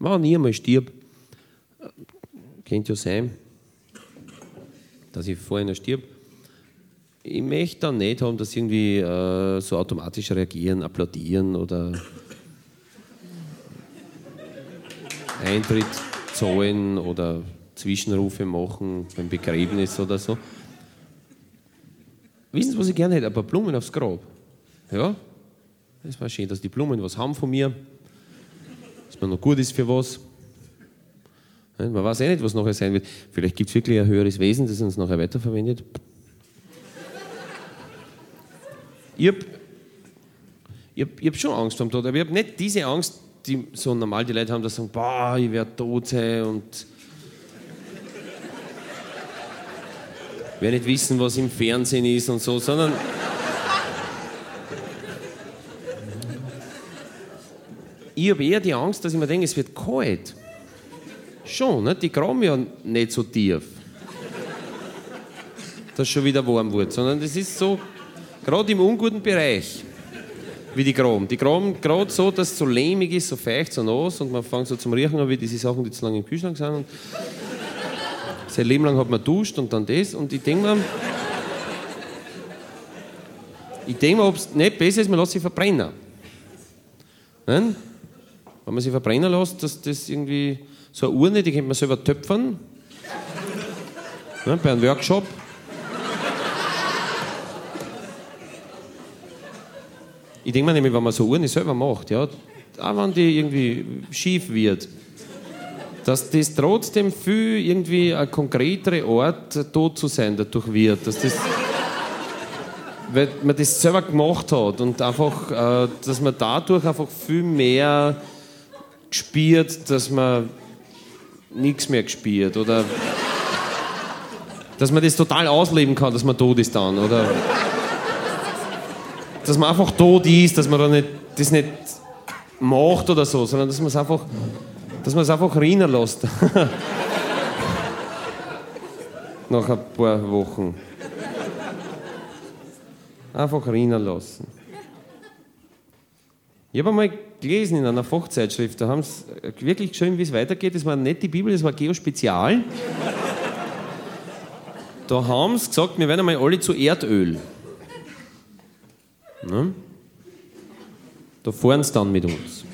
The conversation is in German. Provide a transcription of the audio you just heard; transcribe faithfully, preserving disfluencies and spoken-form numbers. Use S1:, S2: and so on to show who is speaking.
S1: wenn ich einmal stirb, könnte ja sein, dass ich vorher noch stirb. Ich möchte dann nicht haben, dass irgendwie äh, so automatisch reagieren, applaudieren oder Eintritt zahlen oder Zwischenrufe machen beim Begräbnis oder so. Wissen Sie, was ich gerne hätte? Ein paar Blumen aufs Grab. Ja, es war schön, dass die Blumen was haben von mir, dass man noch gut ist für was. Man weiß eh nicht, was nachher sein wird. Vielleicht gibt es wirklich ein höheres Wesen, das uns nachher weiterverwendet. Ich habe ich hab, ich hab schon Angst vor dem Tod, aber ich habe nicht diese Angst, die so normal die Leute haben, dass sie sagen, boah, ich werde tot sein und werde nicht wissen, was im Fernsehen ist und so, sondern ich habe eher die Angst, dass ich mir denke, es wird kalt. Schon, ne? Die graben ja nicht so tief, dass es schon wieder warm wird, sondern das ist so, gerade im unguten Bereich, wie die graben. Die graben gerade so, dass es so lehmig ist, so feucht, so nass und man fängt so zum Riechen an, wie diese Sachen, die zu lange im Kühlschrank sind. Und sein Leben lang hat man duscht und dann das und ich denke mir, ich denke mir, ob es nicht besser ist, man lässt sich verbrennen. Nein? Wenn man sich verbrennen lässt, dass das irgendwie so eine Urne, die könnte man selber töpfern, ne, bei einem Workshop. Ich denke mir nämlich, wenn man so Urne selber macht, ja, auch wenn die irgendwie schief wird, dass das trotzdem viel irgendwie ein konkretere Ort, tot zu sein, dadurch wird. Dass das, weil man das selber gemacht hat und einfach, äh, dass man dadurch einfach viel mehr gespürt, dass man nichts mehr gespürt oder dass man das total ausleben kann, dass man tot ist dann oder dass man einfach tot ist, dass man da nicht, das nicht macht oder so, sondern dass man es einfach, dass man es einfach rinnen lässt. Nach ein paar Wochen. Einfach rinnen lassen. Ich habe einmal gelesen in einer Fachzeitschrift, da haben sie wirklich geschrieben, wie es weitergeht. Das war nicht die Bibel, das war Geospezial. Da haben sie gesagt, wir werden einmal alle zu Erdöl. Ne? Da fahren sie dann mit uns.